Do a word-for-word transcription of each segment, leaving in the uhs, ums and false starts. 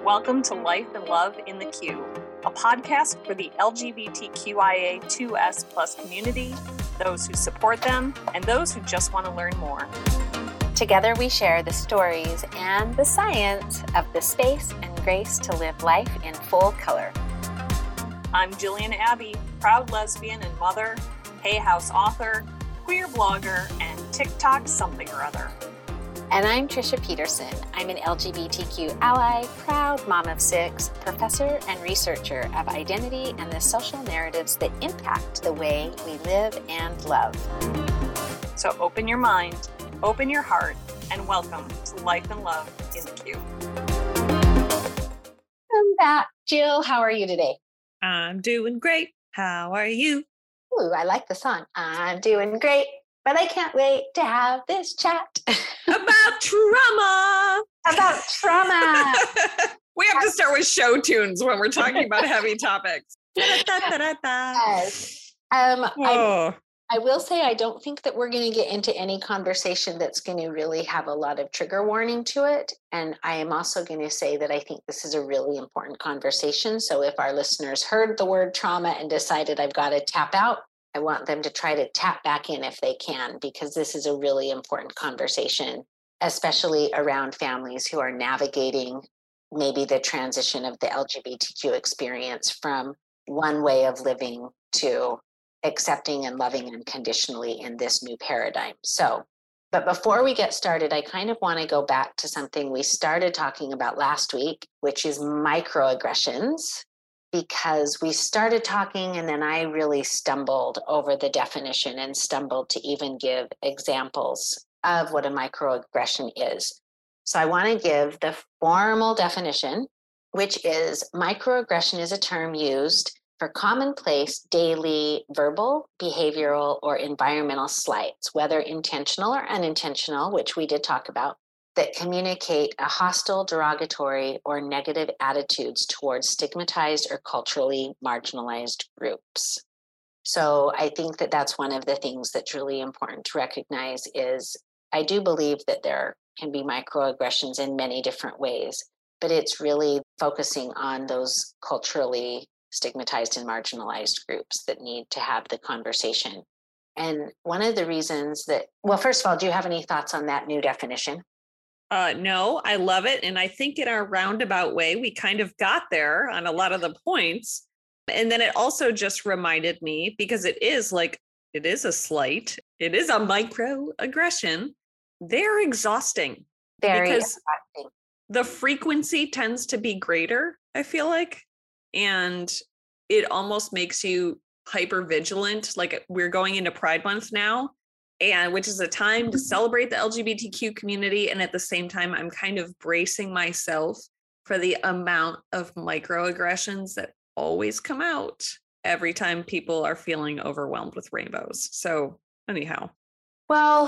Welcome to Life and Love in the Q, a podcast for the L G B T Q I A two S plus community, those who support them, and those who just want to learn more. Together we share the stories and the science of the space and grace to live life in full color. I'm Jillian Abbey, proud lesbian and mother, Hay House author, queer blogger, and TikTok something or other. And I'm Trisha Peterson. I'm an L G B T Q ally, proud mom of six, professor and researcher of identity and the social narratives that impact the way we live and love. So open your mind, open your heart, and welcome to Life and Love in the Q. Welcome back, Jill. How are you today? I'm doing great. How are you? Ooh, I like the song. I'm doing great, but I can't wait to have this chat. About trauma. About trauma. We have to start with show tunes when we're talking about heavy topics. Yes. Um, Oh. I, I will say I don't think that we're going to get into any conversation that's going to really have a lot of trigger warning to it. And I am also going to say that I think this is a really important conversation. So if our listeners heard the word trauma and decided I've got to tap out, I want them to try to tap back in if they can, because this is a really important conversation, especially around families who are navigating maybe the transition of the L G B T Q experience from one way of living to accepting and loving unconditionally in this new paradigm. So, but before we get started, I kind of want to go back to something we started talking about last week, which is microaggressions. Because we started talking and then I really stumbled over the definition and stumbled to even give examples of what a microaggression is. So I want to give the formal definition, which is microaggression is a term used for commonplace, daily, verbal, behavioral, or environmental slights, whether intentional or unintentional, which we did talk about, that communicate a hostile, derogatory, or negative attitudes towards stigmatized or culturally marginalized groups. So I think that that's one of the things that's really important to recognize is I do believe that there can be microaggressions in many different ways, but it's really focusing on those culturally stigmatized and marginalized groups that need to have the conversation. And one of the reasons that, well, first of all, do you have any thoughts on that new definition? Uh, no, I love it. And I think in our roundabout way, we kind of got there on a lot of the points. And then it also just reminded me, because it is like, it is a slight, it is a microaggression. They're exhausting. Very because exhausting. The frequency tends to be greater, I feel like. And it almost makes you hyper vigilant. Like we're going into Pride Month now. And which is a time to celebrate the L G B T Q community. And at the same time, I'm kind of bracing myself for the amount of microaggressions that always come out every time people are feeling overwhelmed with rainbows. So anyhow. Well,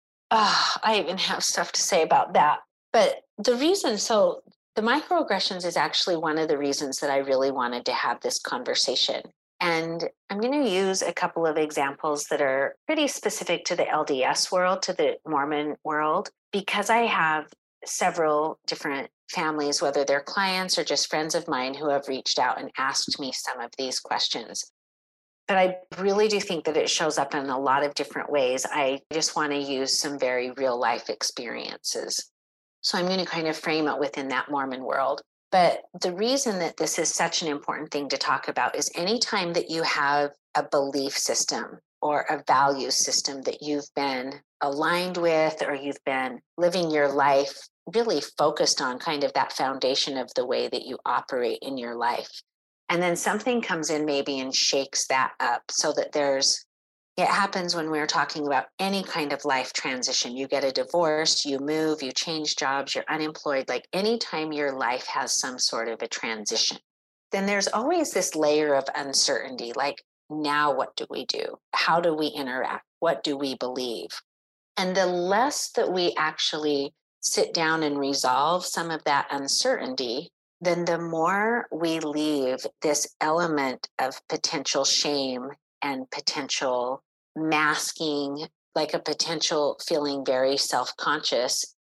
uh, I even have stuff to say about that. But the reason, so the microaggressions is actually one of the reasons that I really wanted to have this conversation. And I'm going to use a couple of examples that are pretty specific to the L D S world, to the Mormon world, because I have several different families, whether they're clients or just friends of mine, who have reached out and asked me some of these questions. But I really do think that it shows up in a lot of different ways. I just want to use some very real life experiences. So I'm going to kind of frame it within that Mormon world. But the reason that this is such an important thing to talk about is anytime that you have a belief system or a value system that you've been aligned with, or you've been living your life really focused on kind of that foundation of the way that you operate in your life. And then something comes in maybe and shakes that up so that there's It happens when we're talking about any kind of life transition. You get a divorce, you move, you change jobs, you're unemployed, like anytime your life has some sort of a transition, then there's always this layer of uncertainty. Like, now what do we do? How do we interact? What do we believe? And the less that we actually sit down and resolve some of that uncertainty, then the more we leave this element of potential shame and potential masking, like a potential feeling very self-conscious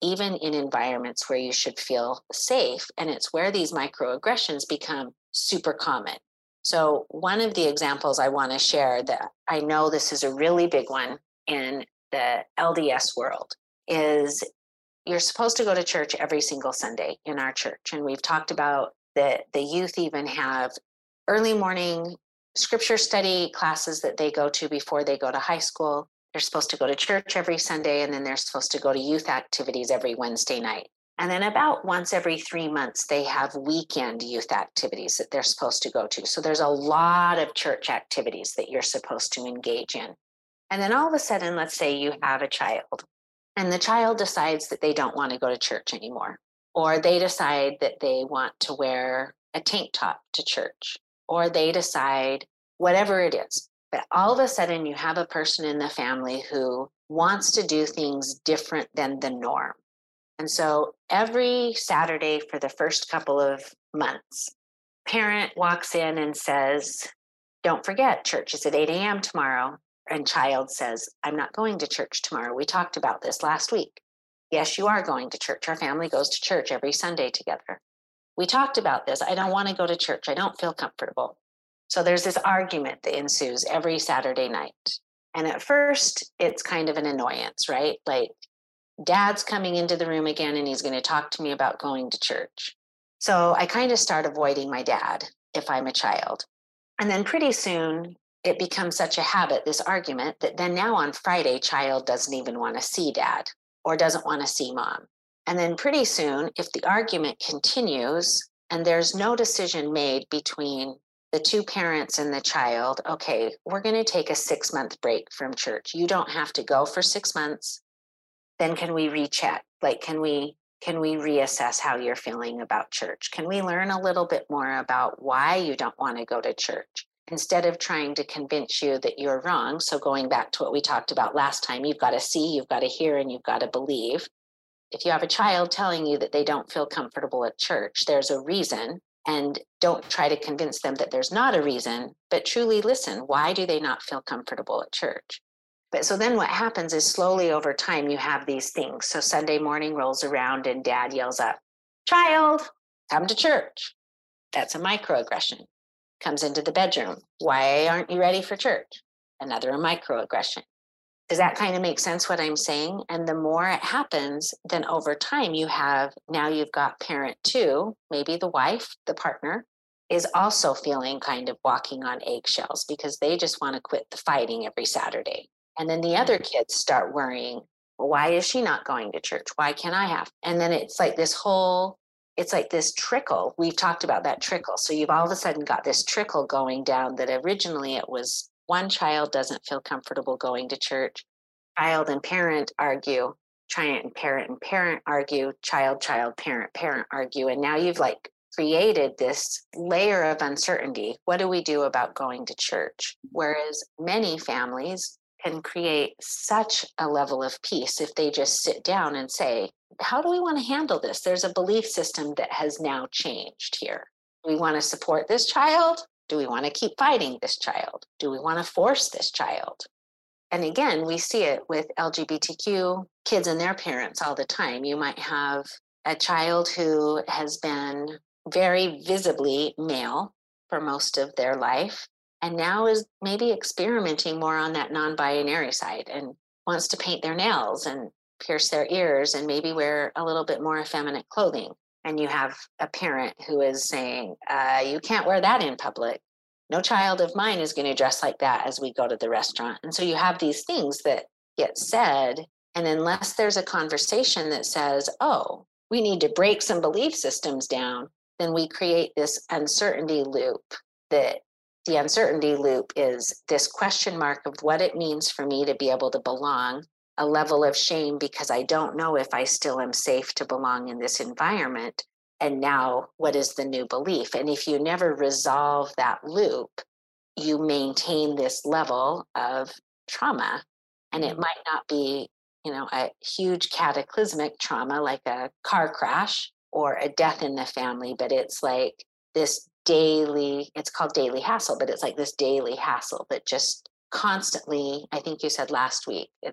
even in environments where you should feel safe. And it's where these microaggressions become super common. So one of the examples I want to share that I know this is a really big one in the L D S world is you're supposed to go to church every single Sunday in our church. And we've talked about that the youth even have early morning scripture study classes that they go to before they go to high school. They're supposed to go to church every Sunday, and then they're supposed to go to youth activities every Wednesday night. And then about once every three months, they have weekend youth activities that they're supposed to go to. So there's a lot of church activities that you're supposed to engage in. And then all of a sudden, let's say you have a child, and the child decides that they don't want to go to church anymore, or they decide that they want to wear a tank top to church, or they decide whatever it is. But all of a sudden, you have a person in the family who wants to do things different than the norm. And so every Saturday for the first couple of months, parent walks in and says, don't forget, church is at eight a.m. tomorrow. And child says, I'm not going to church tomorrow. We talked about this last week. Yes, you are going to church. Our family goes to church every Sunday together. We talked about this. I don't want to go to church. I don't feel comfortable. So there's this argument that ensues every Saturday night. And at first, it's kind of an annoyance, right? Like, dad's coming into the room again, and he's going to talk to me about going to church. So I kind of start avoiding my dad if I'm a child. And then pretty soon, it becomes such a habit, this argument, that then now on Friday, child doesn't even want to see dad or doesn't want to see mom. And then pretty soon, if the argument continues and there's no decision made between the two parents and the child, okay, we're going to take a six month break from church. You don't have to go for six months. Then can we recheck? Like, can we can we reassess how you're feeling about church? Can we learn a little bit more about why you don't want to go to church? Instead of trying to convince you that you're wrong. So going back to what we talked about last time, you've got to see, you've got to hear, and you've got to believe. If you have a child telling you that they don't feel comfortable at church, there's a reason. And don't try to convince them that there's not a reason, but truly listen. Why do they not feel comfortable at church? But so then what happens is slowly over time, you have these things. So Sunday morning rolls around and dad yells up, child, come to church. That's a microaggression. Comes into the bedroom. Why aren't you ready for church? Another microaggression. Does that kind of make sense what I'm saying? And the more it happens, then over time you have, now you've got parent two, maybe the wife, the partner, is also feeling kind of walking on eggshells because they just want to quit the fighting every Saturday. And then the other kids start worrying, well, why is she not going to church? Why can't I have? And then it's like this whole, it's like this trickle. We've talked about that trickle. So you've all of a sudden got this trickle going down that originally it was one child doesn't feel comfortable going to church. Child and parent argue, child and parent and parent argue, child, child, parent, parent argue. And now you've like created this layer of uncertainty. What do we do about going to church? Whereas many families can create such a level of peace if they just sit down and say, how do we want to handle this? There's a belief system that has now changed here. Do we want to support this child? Do we want to keep fighting this child? Do we want to force this child? And again, we see it with L G B T Q kids and their parents all the time. You might have a child who has been very visibly male for most of their life, and now is maybe experimenting more on that non-binary side and wants to paint their nails and pierce their ears and maybe wear a little bit more effeminate clothing. And you have a parent who is saying, uh, you can't wear that in public. No child of mine is going to dress like that as we go to the restaurant. And so you have these things that get said. And unless there's a conversation that says, oh, we need to break some belief systems down, then we create this uncertainty loop. That the uncertainty loop is this question mark of what it means for me to be able to belong, a level of shame because I don't know if I still am safe to belong in this environment. And now what is the new belief? And if you never resolve that loop, you maintain this level of trauma. And it might not be, you know, a huge cataclysmic trauma like a car crash or a death in the family, but it's like this daily, it's called daily hassle, but it's like this daily hassle that just constantly, I think you said last week, it's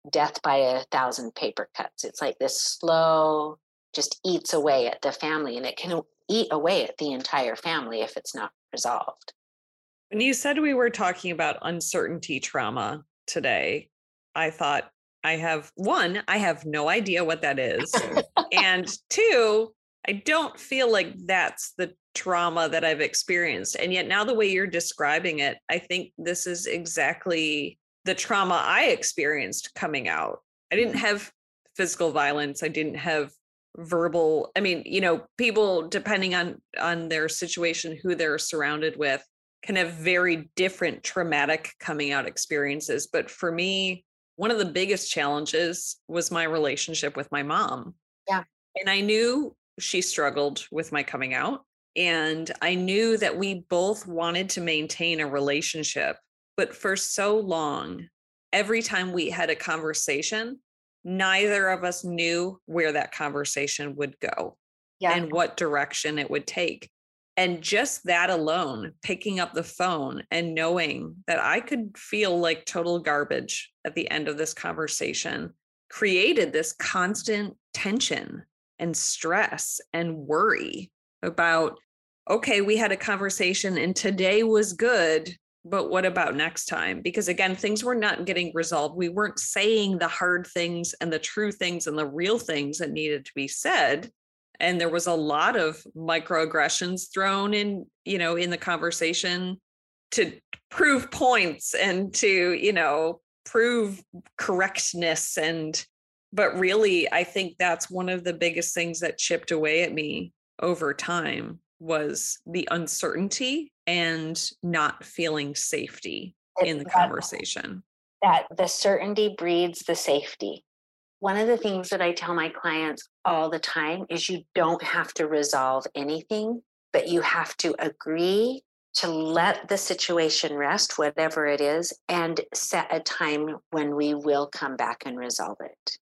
death by a thousand paper cuts. It's like this slow, just eats away at the family, and it can eat away at the entire family if it's not resolved. When you said we were talking about uncertainty trauma today, I thought I have one, I have no idea what that is. And two, I don't feel like that's the trauma that I've experienced. And yet now the way you're describing it, I think this is exactly the trauma I experienced coming out. I didn't have physical violence. I didn't have verbal. I mean, you know, people, depending on on their situation, who they're surrounded with, can have very different traumatic coming out experiences. But for me, one of the biggest challenges was my relationship with my mom. Yeah. And I knew she struggled with my coming out. And I knew that we both wanted to maintain a relationship. But for so long, every time we had a conversation, neither of us knew where that conversation would go Yeah. and what direction it would take. And just that alone, picking up the phone and knowing that I could feel like total garbage at the end of this conversation created this constant tension and stress and worry about, okay, we had a conversation and today was good, but what about next time? Because again, things were not getting resolved. We weren't saying the hard things and the true things and the real things that needed to be said. And there was a lot of microaggressions thrown in, you know, in the conversation to prove points and to, you know, prove correctness. And, but really, I think that's one of the biggest things that chipped away at me over time was the uncertainty and not feeling safety in the conversation. That the certainty breeds the safety. One of the things that I tell my clients all the time is you don't have to resolve anything, but you have to agree to let the situation rest, whatever it is, and set a time when we will come back and resolve it.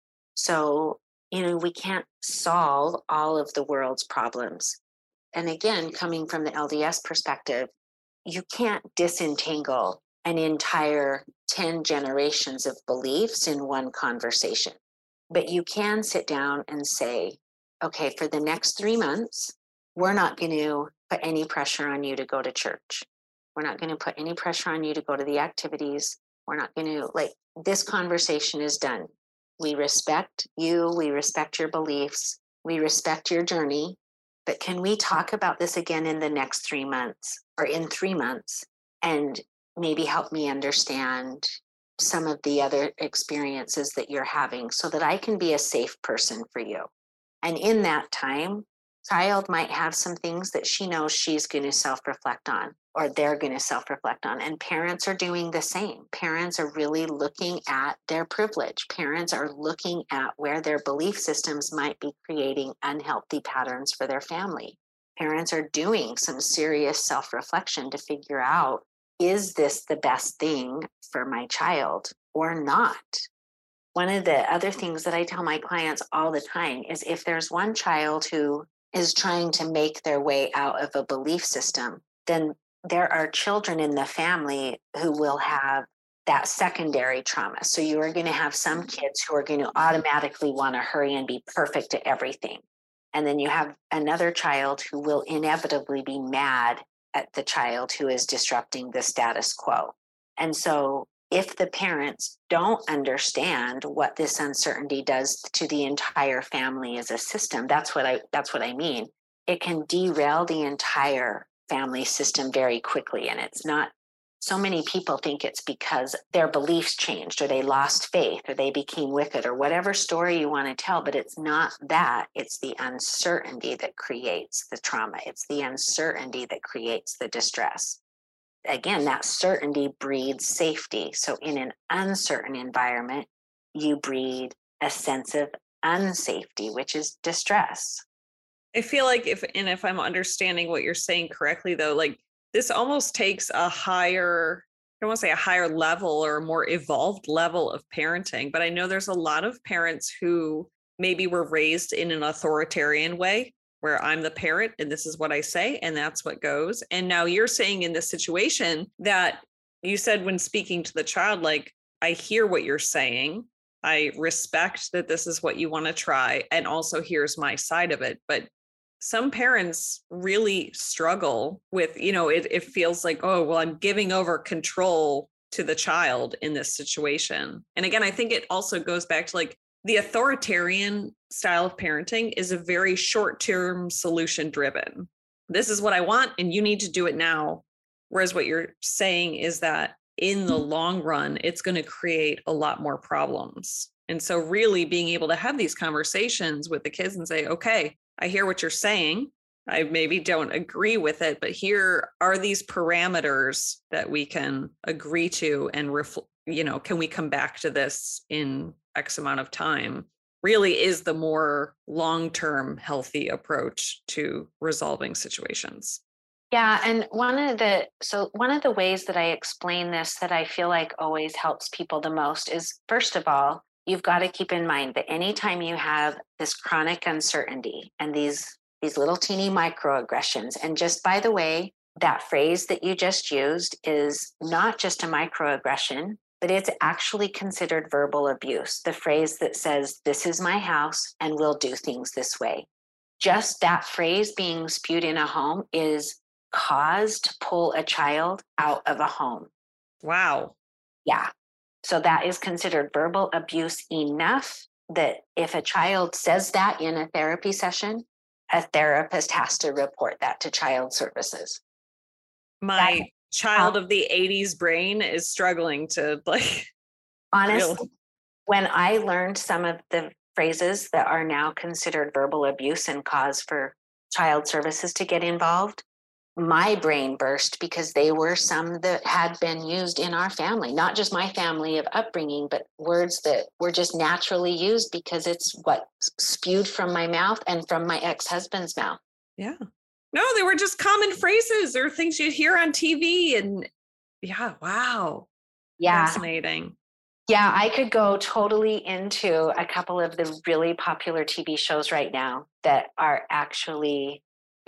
So, you know, we can't solve all of the world's problems. And again, coming from the L D S perspective, you can't disentangle an entire ten generations of beliefs in one conversation. But you can sit down and say, okay, for the next three months, we're not going to put any pressure on you to go to church. We're not going to put any pressure on you to go to the activities. We're not going to, like, this conversation is done. We respect you. We respect your beliefs. We respect your journey. But can we talk about this again in the next three months or in three months and maybe help me understand some of the other experiences that you're having so that I can be a safe person for you. And in that time, child might have some things that she knows she's going to self-reflect on or they're going to self-reflect on. And parents are doing the same. Parents are really looking at their privilege. Parents are looking at where their belief systems might be creating unhealthy patterns for their family. Parents are doing some serious self-reflection to figure out, is this the best thing for my child or not? One of the other things that I tell my clients all the time is if there's one child who is trying to make their way out of a belief system, then there are children in the family who will have that secondary trauma. So you are going to have some kids who are going to automatically want to hurry and be perfect at everything. And then you have another child who will inevitably be mad at the child who is disrupting the status quo. And so if the parents don't understand what this uncertainty does to the entire family as a system, that's what I that's what I mean. It can derail the entire family system very quickly. And it's not, so many people think it's because their beliefs changed or they lost faith or they became wicked or whatever story you want to tell, but it's not that. It's the uncertainty that creates the trauma. It's the uncertainty that creates the distress. Again, that certainty breeds safety. So in an uncertain environment, you breed a sense of unsafety, which is distress. I feel like if, and if I'm understanding what you're saying correctly, though, like this almost takes a higher, I don't want to say a higher level or a more evolved level of parenting, but I know there's a lot of parents who maybe were raised in an authoritarian way where I'm the parent and this is what I say and that's what goes. And now you're saying in this situation that you said when speaking to the child, like, I hear what you're saying, I respect that this is what you want to try. And also, here's my side of it. But some parents really struggle with, you know, it, it feels like, oh, well, I'm giving over control to the child in this situation. And again, I think it also goes back to like the authoritarian style of parenting is a very short term solution driven. This is what I want, and you need to do it now. Whereas what you're saying is that in the long run, it's going to create a lot more problems. And so, really being able to have these conversations with the kids and say, okay, I hear what you're saying. I maybe don't agree with it, but here are these parameters that we can agree to and, ref- you know, can we come back to this in X amount of time? Really is the more long-term healthy approach to resolving situations. Yeah, and one of the so one of the ways that I explain this that I feel like always helps people the most is, first of all, you've got to keep in mind that anytime you have this chronic uncertainty and these these little teeny microaggressions, and just by the way, that phrase that you just used is not just a microaggression, but it's actually considered verbal abuse. The phrase that says, "This is my house and we'll do things this way." Just that phrase being spewed in a home is cause to pull a child out of a home. Wow. Yeah. So that is considered verbal abuse enough that if a child says that in a therapy session, a therapist has to report that to child services. My That's child how, of the eighties brain is struggling to like honestly, really. when I learned some of the phrases that are now considered verbal abuse and cause for child services to get involved, my brain burst because they were some that had been used in our family, not just my family of upbringing, but words that were just naturally used because it's what spewed from my mouth and from my ex-husband's mouth. Yeah. No, they were just common phrases or things you'd hear on T V. And yeah, wow. Yeah. Fascinating. Yeah, I could go totally into a couple of the really popular T V shows right now that are actually,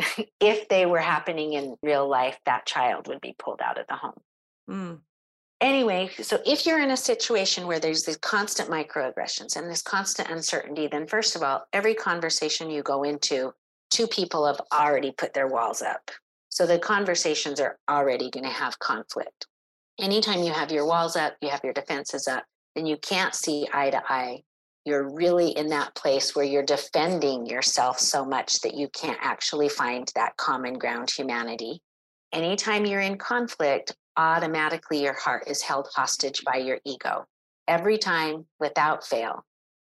if they were happening in real life, that child would be pulled out of the home. Mm. Anyway, so if you're in a situation where there's these constant microaggressions and this constant uncertainty, then first of all, every conversation you go into, two people have already put their walls up. So the conversations are already going to have conflict. Anytime you have your walls up, you have your defenses up, then you can't see eye to eye. You're really in that place where you're defending yourself so much that you can't actually find that common ground humanity. Anytime you're in conflict, automatically your heart is held hostage by your ego every time without fail.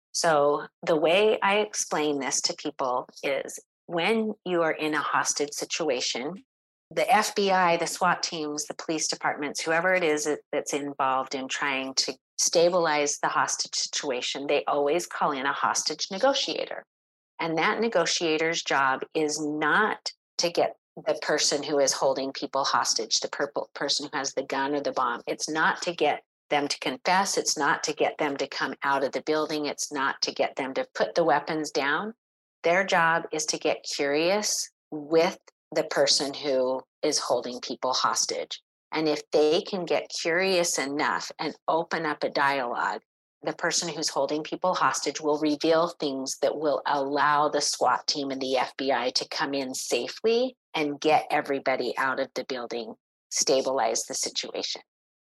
So the way I explain this to people is when you are in a hostage situation, the F B I, the SWAT teams, the police departments, whoever it is that's involved in trying to stabilize the hostage situation, they always call in a hostage negotiator. And that negotiator's job is not to get the person who is holding people hostage, the purple person who has the gun or the bomb. It's not to get them to confess. It's not to get them to come out of the building. It's not to get them to put the weapons down. Their job is to get curious with the person who is holding people hostage. And if they can get curious enough and open up a dialogue, the person who's holding people hostage will reveal things that will allow the SWAT team and the F B I to come in safely and get everybody out of the building, stabilize the situation.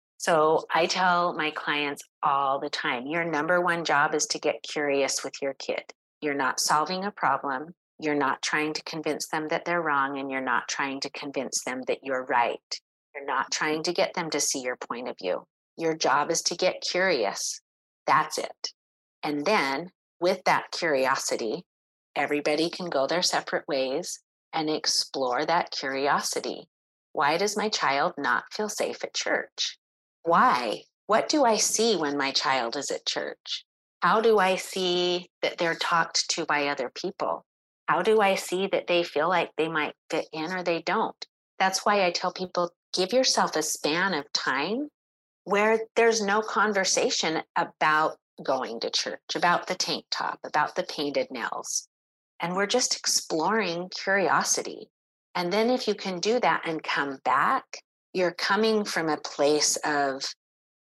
So I tell my clients all the time, your number one job is to get curious with your kid. You're not solving a problem. You're not trying to convince them that they're wrong, and you're not trying to convince them that you're right. You're not trying to get them to see your point of view. Your job is to get curious. That's it. And then with that curiosity, everybody can go their separate ways and explore that curiosity. Why does my child not feel safe at church? Why? What do I see when my child is at church? How do I see that they're talked to by other people? How do I see that they feel like they might fit in or they don't? That's why I tell people, give yourself a span of time where there's no conversation about going to church, about the tank top, about the painted nails. And we're just exploring curiosity. And then if you can do that and come back, you're coming from a place of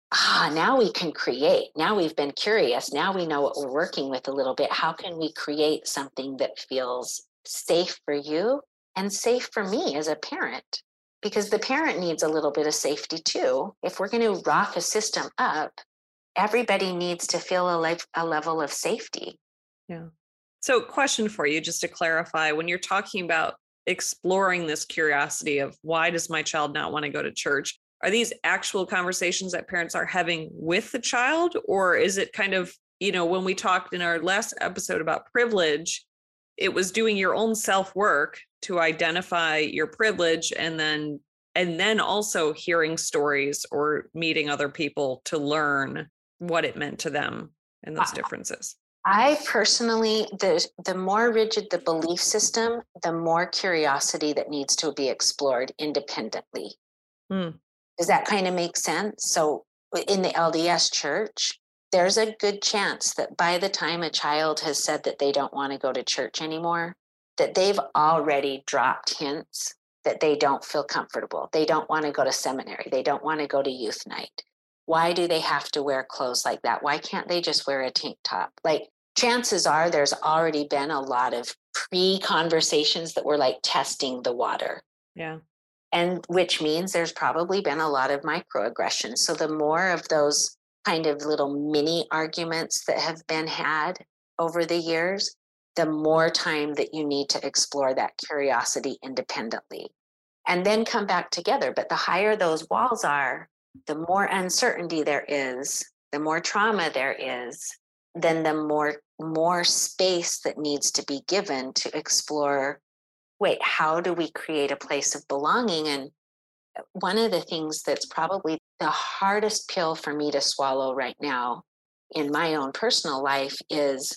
ah, now we can create. Now we've been curious. Now we know what we're working with a little bit. How can we create something that feels safe for you and safe for me as a parent? Because the parent needs a little bit of safety too. If we're going to rock a system up, everybody needs to feel a, life, a level of safety. Yeah. So, question for you, just to clarify, when you're talking about exploring this curiosity of why does my child not want to go to church, are these actual conversations that parents are having with the child? Or is it kind of, you know, when we talked in our last episode about privilege, it was doing your own self work to identify your privilege and then and then also hearing stories or meeting other people to learn what it meant to them and those differences? I personally, the the more rigid the belief system, the more curiosity that needs to be explored independently. Hmm. Does that kind of make sense? So in the L D S church, there's a good chance that by the time a child has said that they don't want to go to church anymore, that they've already dropped hints that they don't feel comfortable. They don't want to go to seminary. They don't want to go to youth night. Why do they have to wear clothes like that? Why can't they just wear a tank top? Like, chances are there's already been a lot of pre-conversations that were like testing the water. Yeah. And which means there's probably been a lot of microaggressions. So the more of those kind of little mini arguments that have been had over the years, the more time that you need to explore that curiosity independently and then come back together. But the higher those walls are, the more uncertainty there is, the more trauma there is, then the more more space that needs to be given to explore, wait, how do we create a place of belonging? And one of the things that's probably the hardest pill for me to swallow right now in my own personal life is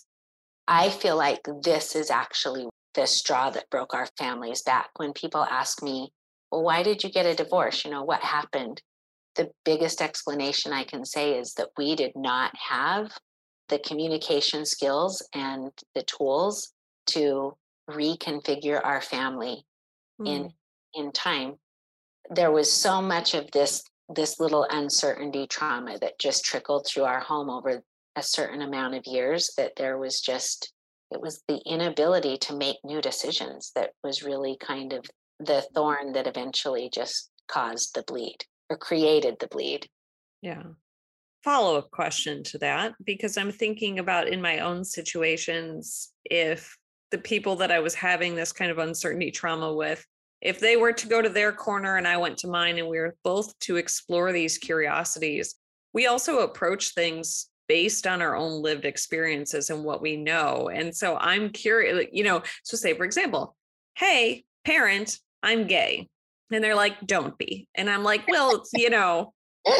I feel like this is actually the straw that broke our families back. When people ask me, well, why did you get a divorce? You know, what happened? The biggest explanation I can say is that we did not have the communication skills and the tools to reconfigure our family Hmm. in in time. There was so much of this this little uncertainty trauma that just trickled through our home over a certain amount of years that there was just it was the inability to make new decisions that was really kind of the thorn that eventually just caused the bleed or created the bleed. Yeah. Follow-up question to that, because I'm thinking about in my own situations, if the people that I was having this kind of uncertainty trauma with, if they were to go to their corner and I went to mine and we were both to explore these curiosities, we also approach things based on our own lived experiences and what we know. And so I'm curious, you know, so say, for example, hey, parent, I'm gay. And they're like, don't be. And I'm like, well, it's, you know,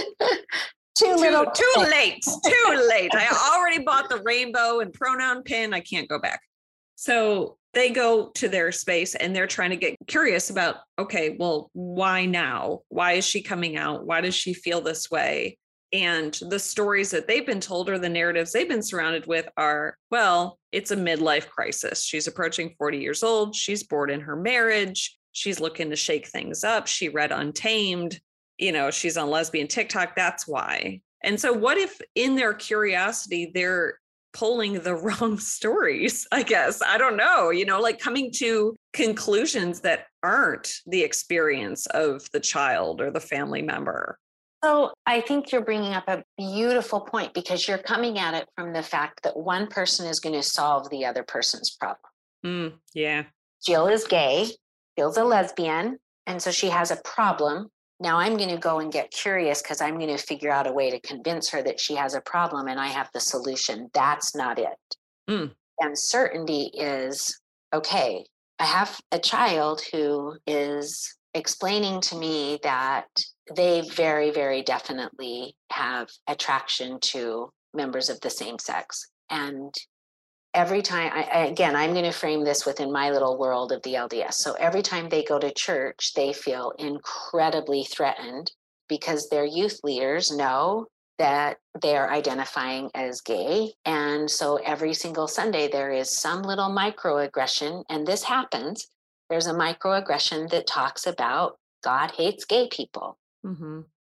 Too too, little. too late, too late. I already bought the rainbow and pronoun pin. I can't go back. So they go to their space and they're trying to get curious about, okay, well, why now? Why is she coming out? Why does she feel this way? And the stories that they've been told or the narratives they've been surrounded with are, well, it's a midlife crisis. She's approaching forty years old. She's bored in her marriage. She's looking to shake things up. She read Untamed. You know, she's on lesbian TikTok. That's why. And so what if in their curiosity, they're pulling the wrong stories, I guess. I don't know, you know, like coming to conclusions that aren't the experience of the child or the family member. So I think you're bringing up a beautiful point because you're coming at it from the fact that one person is going to solve the other person's problem. Mm, yeah. Jill is gay, Jill's a lesbian, and so she has a problem. Now I'm going to go and get curious because I'm going to figure out a way to convince her that she has a problem and I have the solution. That's not it. Mm. Uncertainty is, okay, I have a child who is explaining to me that they very, very definitely have attraction to members of the same sex. And every time, I, I, again, I'm going to frame this within my little world of the L D S. So every time they go to church, they feel incredibly threatened because their youth leaders know that they're identifying as gay. And so every single Sunday, there is some little microaggression. And this happens. There's a microaggression that talks about God hates gay people. Mm-hmm.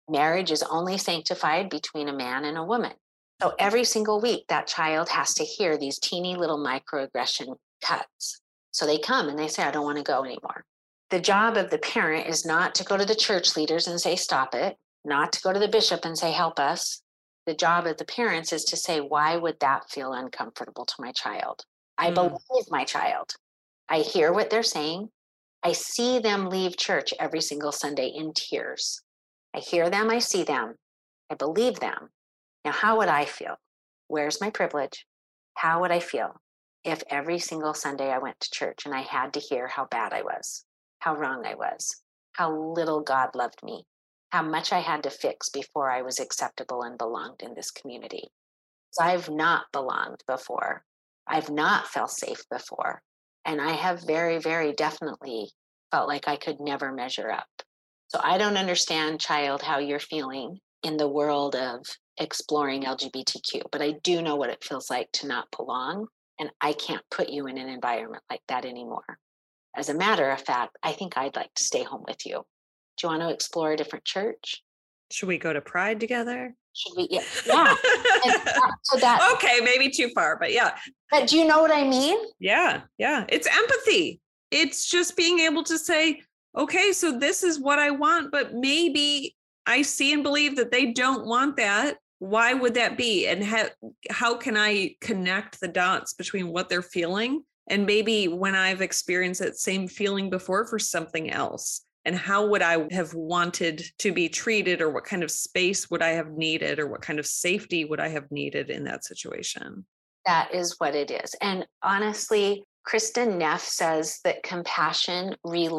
Marriage is only sanctified between a man and a woman. So every single week, that child has to hear these teeny little microaggression cuts. So they come and they say, I don't want to go anymore. The job of the parent is not to go to the church leaders and say, stop it, not to go to the bishop and say, help us. The job of the parents is to say, why would that feel uncomfortable to my child? I Mm. believe my child. I hear what they're saying. I see them leave church every single Sunday in tears. I hear them, I see them, I believe them. Now, how would I feel? Where's my privilege? How would I feel if every single Sunday I went to church and I had to hear how bad I was, how wrong I was, how little God loved me, how much I had to fix before I was acceptable and belonged in this community? So I've not belonged before. I've not felt safe before. And I have very, very definitely felt like I could never measure up. So I don't understand, child, how you're feeling in the world of exploring L G B T Q, but I do know what it feels like to not belong. And I can't put you in an environment like that anymore. As a matter of fact, I think I'd like to stay home with you. Do you want to explore a different church? Should we go to Pride together? Should we? Yeah. yeah. And so that, okay, maybe too far, but yeah. But do you know what I mean? Yeah, yeah. It's empathy. It's just being able to say, okay, so this is what I want, but maybe I see and believe that they don't want that. Why would that be? And how, how can I connect the dots between what they're feeling and maybe when I've experienced that same feeling before for something else? And how would I have wanted to be treated, or what kind of space would I have needed, or what kind of safety would I have needed in that situation? That is what it is. And honestly, Kristen Neff says that compassion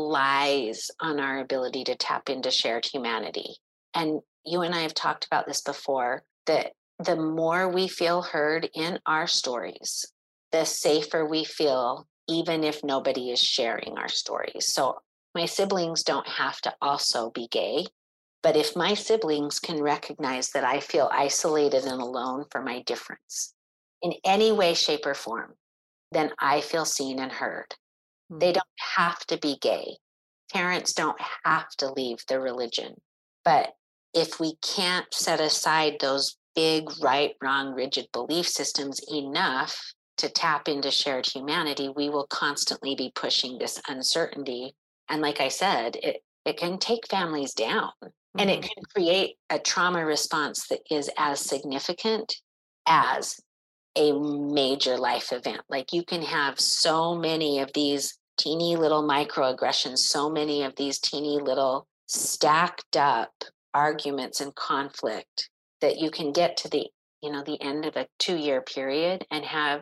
relies on our ability to tap into shared humanity. And you and I have talked about this before, that the more we feel heard in our stories, the safer we feel, even if nobody is sharing our stories. So my siblings don't have to also be gay, but if my siblings can recognize that I feel isolated and alone for my difference in any way, shape, or form, then I feel seen and heard. Mm-hmm. They don't have to be gay. Parents don't have to leave their religion. But if we can't set aside those big right, wrong, rigid belief systems enough to tap into shared humanity, we will constantly be pushing this uncertainty. And like I said, it, it can take families down. Mm-hmm. And it can create a trauma response that is as significant as a major life event. Like you can have so many of these teeny little microaggressions, so many of these teeny little stacked up arguments and conflict that you can get to the, you know, the end of a two-year period and have,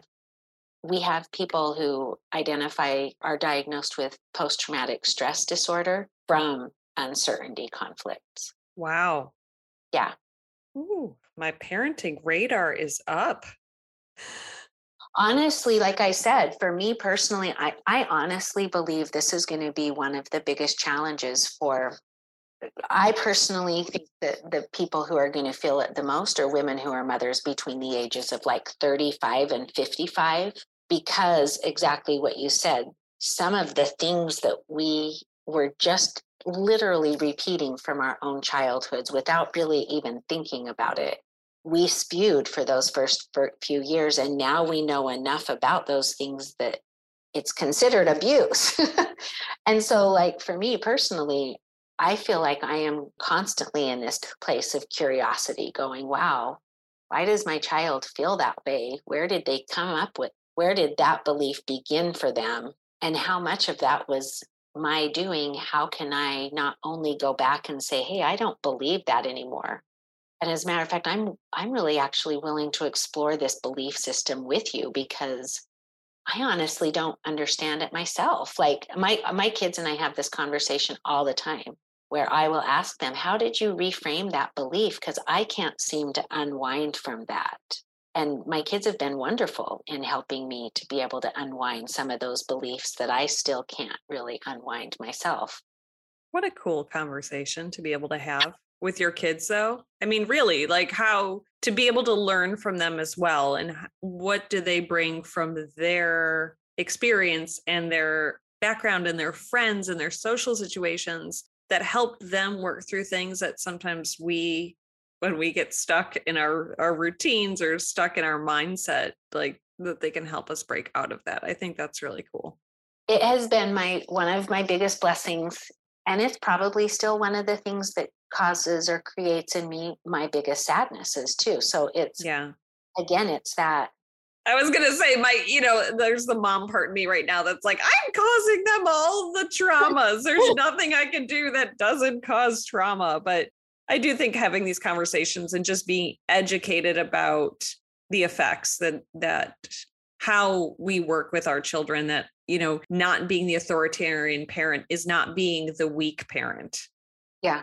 we have people who identify, are diagnosed with post-traumatic stress disorder from uncertainty conflicts. Wow. Yeah. Ooh, my parenting radar is up. Honestly, like I said, for me personally, I, I honestly believe this is going to be one of the biggest challenges for, I personally think that the people who are going to feel it the most are women who are mothers between the ages of like thirty-five and fifty-five, because exactly what you said, some of the things that we were just literally repeating from our own childhoods without really even thinking about it, we spewed for those first few years. And now we know enough about those things that it's considered abuse. And so like for me personally, I feel like I am constantly in this place of curiosity going, wow, why does my child feel that way? Where did they come up with, where did that belief begin for them? And how much of that was my doing? How can I not only go back and say, hey, I don't believe that anymore? And as a matter of fact, I'm I'm really actually willing to explore this belief system with you, because I honestly don't understand it myself. Like my my kids and I have this conversation all the time where I will ask them, how did you reframe that belief? Because I can't seem to unwind from that. And my kids have been wonderful in helping me to be able to unwind some of those beliefs that I still can't really unwind myself. What a cool conversation to be able to have with your kids, though. I mean, really, like how to be able to learn from them as well. And what do they bring from their experience and their background and their friends and their social situations that help them work through things that sometimes we, when we get stuck in our, our routines or stuck in our mindset, like that they can help us break out of that. I think that's really cool. It has been my one of my biggest blessings, and it's probably still one of the things that causes or creates in me my biggest sadnesses too. So it's, yeah, again, it's that. I was going to say my, you know, there's the mom part in me right now that's like, I'm causing them all the traumas. There's nothing I can do that doesn't cause trauma. But I do think having these conversations and just being educated about the effects that, that how we work with our children, that, you know, not being the authoritarian parent is not being the weak parent. Yeah.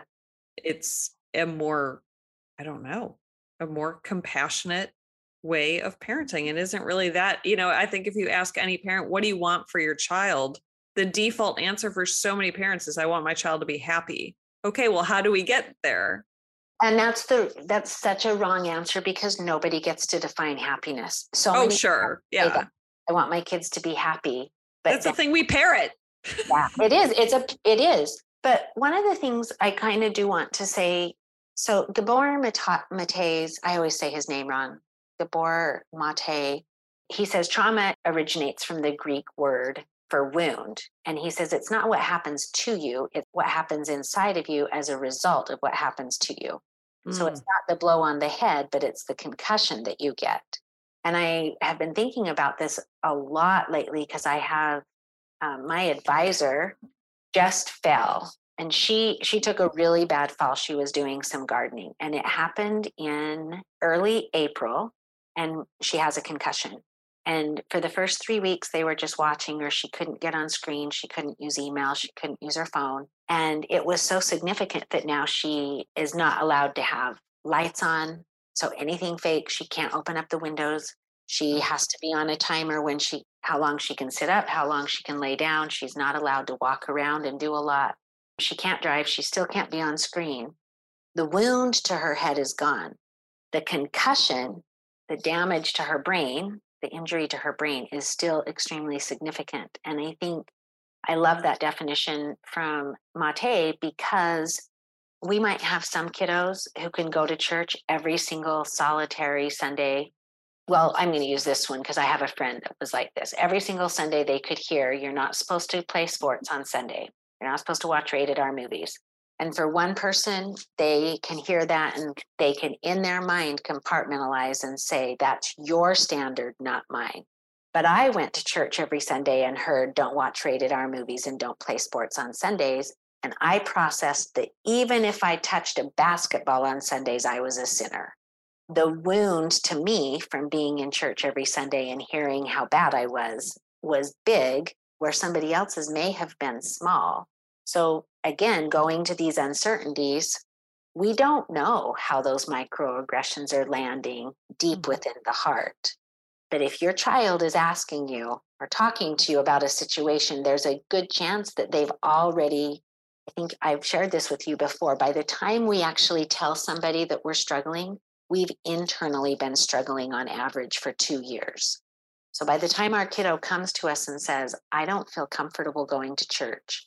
It's a more, I don't know, a more compassionate way of parenting. It isn't really that, you know, I think if you ask any parent, what do you want for your child? The default answer for so many parents is, I want my child to be happy. Okay, well, how do we get there? And that's the that's such a wrong answer, because nobody gets to define happiness. So Oh, many sure. people say Yeah. that, I want my kids to be happy. But That's the then, thing we parrot. yeah, it is. It's a it is. But one of the things I kind of do want to say, so Gabor Mata- Mates, I always say his name wrong. Gabor Mate, he says trauma originates from the Greek word for wound. And he says it's not what happens to you, it's what happens inside of you as a result of what happens to you. Mm. So it's not the blow on the head, but it's the concussion that you get. And I have been thinking about this a lot lately, because I have um, my advisor just fell, and she she took a really bad fall. She was doing some gardening, and it happened in early April, and she has a concussion. And for the first three weeks, they were just watching her. She couldn't get on screen. She couldn't use email. She couldn't use her phone. And it was so significant that now she is not allowed to have lights on. So anything fake, she can't open up the windows. She has to be on a timer when she, how long she can sit up, how long she can lay down. She's not allowed to walk around and do a lot. She can't drive. She still can't be on screen. The wound to her head is gone. The concussion, the damage to her brain, the injury to her brain is still extremely significant. And I think I love that definition from Mate, because we might have some kiddos who can go to church every single solitary Sunday. Well, I'm going to use this one because I have a friend that was like this. Every single Sunday they could hear, you're not supposed to play sports on Sunday. You're not supposed to watch rated R movies. And for one person, they can hear that and they can, in their mind, compartmentalize and say, that's your standard, not mine. But I went to church every Sunday and heard, don't watch rated R movies and don't play sports on Sundays. And I processed that even if I touched a basketball on Sundays, I was a sinner. The wound to me from being in church every Sunday and hearing how bad I was, was big, where somebody else's may have been small. So again, going to these uncertainties, we don't know how those microaggressions are landing deep within the heart. But if your child is asking you or talking to you about a situation, there's a good chance that they've already, I think I've shared this with you before, by the time we actually tell somebody that we're struggling, we've internally been struggling on average for two years. So by the time our kiddo comes to us and says, I don't feel comfortable going to church,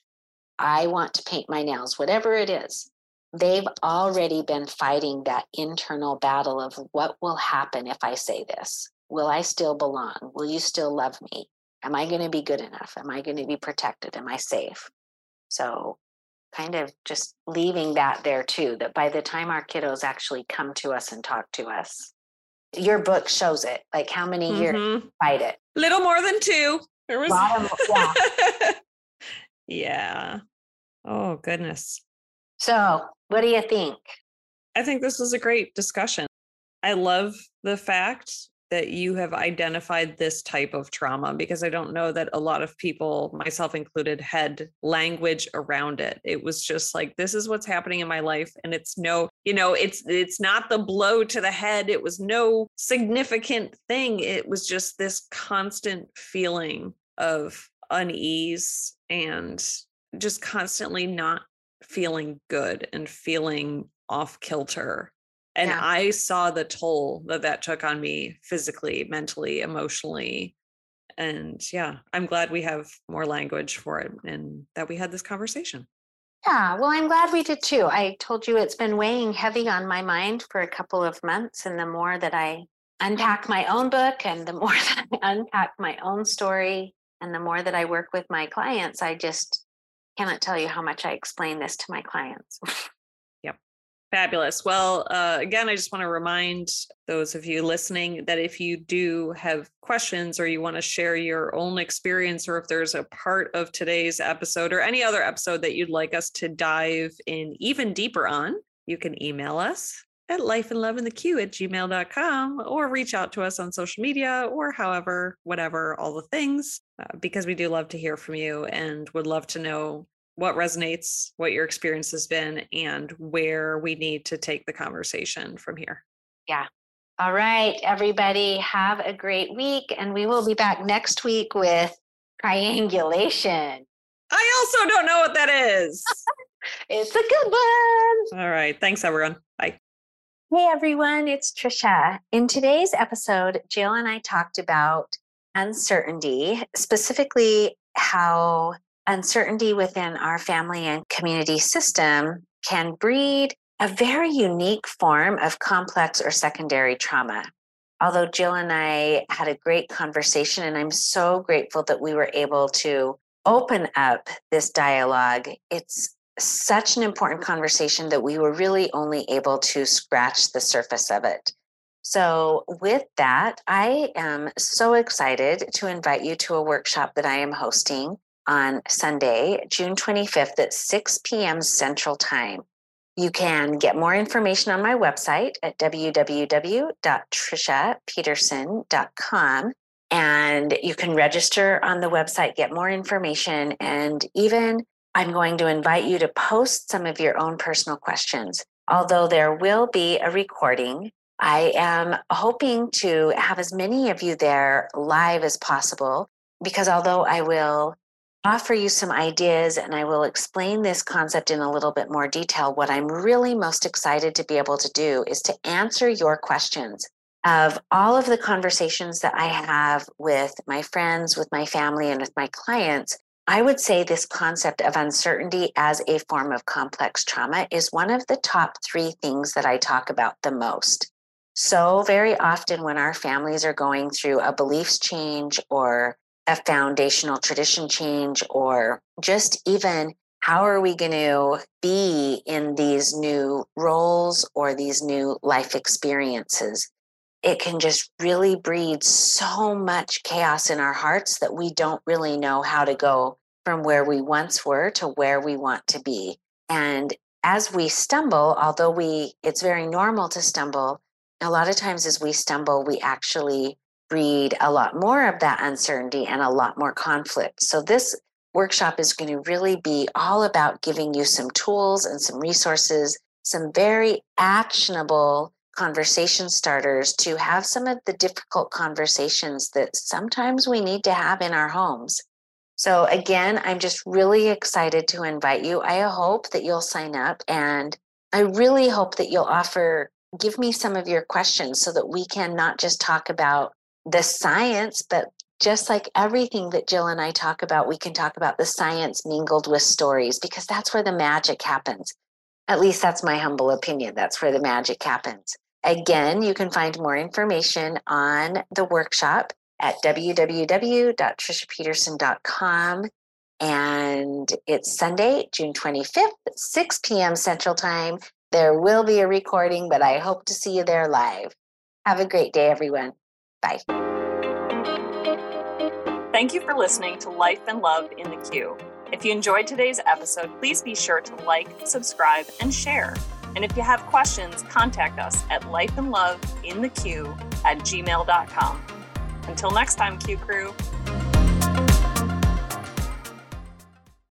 I want to paint my nails, whatever it is, they've already been fighting that internal battle of what will happen if I say this? Will I still belong? Will you still love me? Am I going to be good enough? Am I going to be protected? Am I safe? So kind of just leaving that there too, that by the time our kiddos actually come to us and talk to us, your book shows it, like how many mm-hmm. years fight it. Little more than two. There was Bottom, yeah. Yeah. Oh, goodness. So what do you think? I think this was a great discussion. I love the fact that you have identified this type of trauma, because I don't know that a lot of people, myself included, had language around it. It was just like, this is what's happening in my life. And it's no, you know, it's, it's not the blow to the head. It was no significant thing. It was just this constant feeling of unease and just constantly not feeling good and feeling off kilter. And yeah. I saw the toll that that took on me physically, mentally, emotionally. And yeah, I'm glad we have more language for it and that we had this conversation. Yeah, well, I'm glad we did too. I told you it's been weighing heavy on my mind for a couple of months. And the more that I unpack my own book and the more that I unpack my own story and the more that I work with my clients, I just cannot tell you how much I explain this to my clients. Yep. Fabulous. Well, uh, again, I just want to remind those of you listening that if you do have questions or you want to share your own experience, or if there's a part of today's episode or any other episode that you'd like us to dive in even deeper on, you can email us at lifeandloveintheq at gmail dot com or reach out to us on social media or however, whatever, all the things, uh, because we do love to hear from you and would love to know what resonates, what your experience has been, and where we need to take the conversation from here. Yeah. All right, everybody, have a great week. And we will be back next week with triangulation. I also don't know what that is. It's a good one. All right. Thanks, everyone. Bye. Hey, everyone. It's Trisha. In today's episode, Jill and I talked about uncertainty, specifically how uncertainty within our family and community system can breed a very unique form of complex or secondary trauma. Although Jill and I had a great conversation, and I'm so grateful that we were able to open up this dialogue, it's such an important conversation that we were really only able to scratch the surface of it. So with that, I am so excited to invite you to a workshop that I am hosting on Sunday, June twenty-fifth at six p.m. Central Time. You can get more information on my website at w w w dot trisha peterson dot com. And you can register on the website, get more information, and even I'm going to invite you to post some of your own personal questions. Although there will be a recording, I am hoping to have as many of you there live as possible, because although I will offer you some ideas and I will explain this concept in a little bit more detail, what I'm really most excited to be able to do is to answer your questions. Of all of the conversations that I have with my friends, with my family, and with my clients, I would say this concept of uncertainty as a form of complex trauma is one of the top three things that I talk about the most. So very often when our families are going through a beliefs change or a foundational tradition change, or just even how are we going to be in these new roles or these new life experiences, it can just really breed so much chaos in our hearts that we don't really know how to go from where we once were to where we want to be. And as we stumble, although we, it's very normal to stumble, a lot of times as we stumble, we actually breed a lot more of that uncertainty and a lot more conflict. So this workshop is going to really be all about giving you some tools and some resources, some very actionable conversation starters to have some of the difficult conversations that sometimes we need to have in our homes. So again, I'm just really excited to invite you. I hope that you'll sign up, and I really hope that you'll offer, give me some of your questions so that we can not just talk about the science, but just like everything that Jill and I talk about, we can talk about the science mingled with stories, because that's where the magic happens. At least that's my humble opinion. That's where the magic happens. Again, you can find more information on the workshop at w w w dot trisha peterson dot com. And it's Sunday, June twenty-fifth, at six p.m. Central Time. There will be a recording, but I hope to see you there live. Have a great day, everyone. Bye. Thank you for listening to Life and Love in the Q. If you enjoyed today's episode, please be sure to like, subscribe, and share. And if you have questions, contact us at lifeandloveintheq at gmail dot com. Until next time, Q Crew.